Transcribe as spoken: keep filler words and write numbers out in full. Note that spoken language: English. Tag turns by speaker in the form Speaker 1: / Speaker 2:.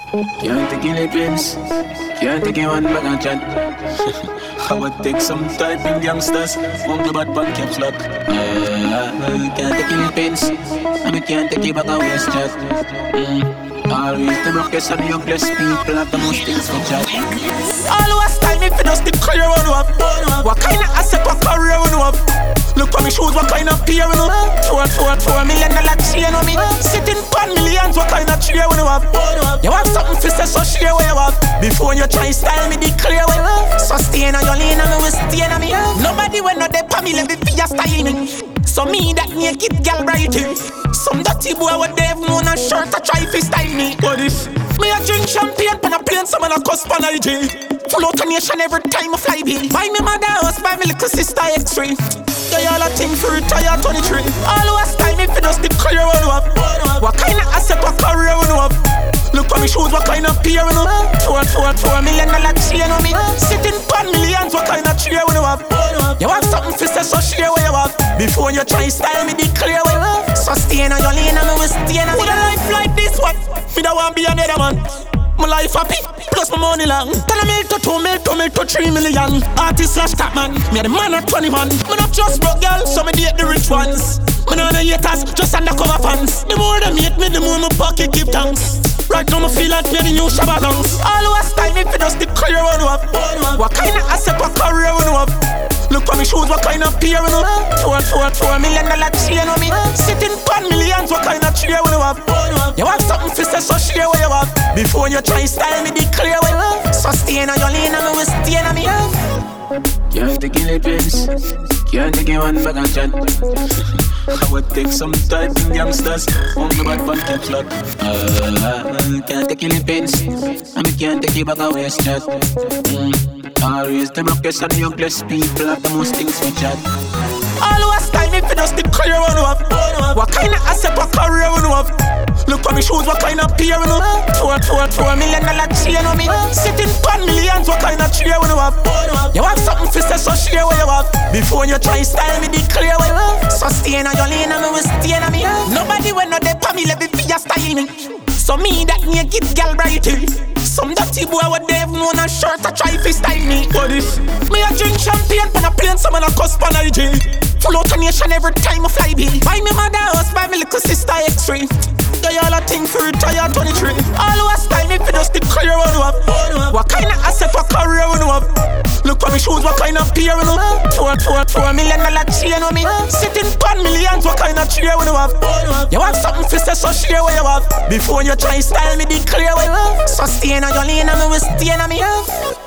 Speaker 1: Can't take any pins, can't take one bag of chat. I would take some type in youngsters, on the bad bank caps lock. Uh, can't take any pins, and I can't take it back a waste chat. Mm. Always the rockets and the youngest people have the most things for chat.
Speaker 2: Always time if you just the clear one up. What kind of asset, what career one up? Look for me shoes, what kind of peer one up? Four, four, four million dollar chain on me. Sitting pan millions, what kind of chair one up? You want something for say so share where you have. Before you try style me the clear way. So stay on your lane and me will stay on me. Nobody will know the me let me be a style me. So me that naked girl bright here. Some dirty boy with Dave Moon and shirt a try fi style me. What if me a drink champagne pan a plane, some man a cuss pan I G. Full out a nation every time I fly bill. Buy me mother house, buy me little sister X-ray. They all a thing for retire twenty-three. Always time if you just the clear one up. What kind of asset, what career one up? Look for me shoes, what kind of peer one up? Four, four, four million dollar chain on me. Sitting pan millions, what kind of chair one up? You want something for say so share where you have. Before you try style me the clear way. So stay on your lane and me will stay on me. With a life like this one, me don't want be another man. My life happy, plus my money long. Tell a mil to two mil to mil to three million. Artist slash top man, me the man at twenty-one. Me not just broke girl, so me date the rich ones. Me know the haters, just undercover fans. The more them hate me, the more my pocket keep thanks. Right now me feel like me the new Shabba Dance. Always time if you just the clear one up. What kind of asset, what career one up? Look for me shoes, what kind of peer one up? Four, four, four million dollar chain on me. Sitting pan millions, what kind of chair one up? You want something for say so share where you have. Before you try style me the clear way. So stay on your lane and me will stay on me.
Speaker 1: Can't take any pins, can't take one bag of chat. I would take some type in youngsters, on the bad bank caps lock. Uh, can't take any pins, and I can't take it back a waste chat. Mm. Always the rockets and the youngest people have the most things for chat.
Speaker 2: Always time if you just the clear one up. What kind of asset, what career one up? Look for me shoes, what kind of peer one up? Four, four, four million dollar chain on me. Sitting pan millions, what kind of chair one up? You want something for say so share where you have. Before you try style me the clear way. So stay on your lane and me will stay on me. Nobody will know the me let me be a style me. So me that naked girl bright here. Some dirty boy with Dave Moon and shirt a try fi style me. What if me a drink champagne pan a plane, some man a cuss pan I G. Full out a nation every time I fly bill. Buy me mother house, buy me little sister X-ray. They all a thing for retire twenty-three. Always time if you just the clear one up. What kind of asset, what career one up? Look for me shoes, what kind of peer one up? Four, four, four million dollar chain on me. Sitting pan millions, what kind of chair one up? You want something for say so share where you have. Before you try style me the clear way. So stay on your lane and me will stay on me.